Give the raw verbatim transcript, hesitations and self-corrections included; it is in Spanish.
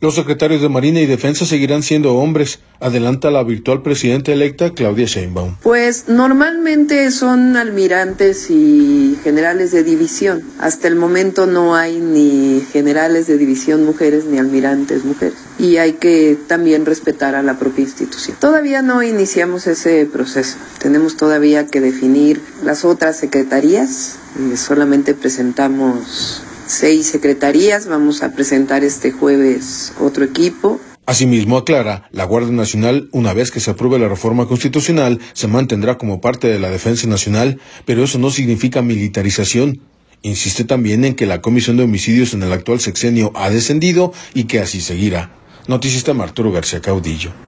Los secretarios de Marina y Defensa seguirán siendo hombres, adelanta la virtual presidenta electa Claudia Sheinbaum. Pues normalmente son almirantes y generales de división. Hasta el momento no hay ni generales de división mujeres ni almirantes mujeres. Y hay que también respetar a la propia institución. Todavía no iniciamos ese proceso. Tenemos todavía que definir las otras secretarías. Eh, solamente presentamos seis secretarías, vamos a presentar este jueves otro equipo. Asimismo, aclara, la Guardia Nacional, una vez que se apruebe la reforma constitucional, se mantendrá como parte de la Defensa Nacional, pero eso no significa militarización. Insiste también en que la Comisión de Homicidios en el actual sexenio ha descendido y que así seguirá. Noticias de Arturo García Caudillo.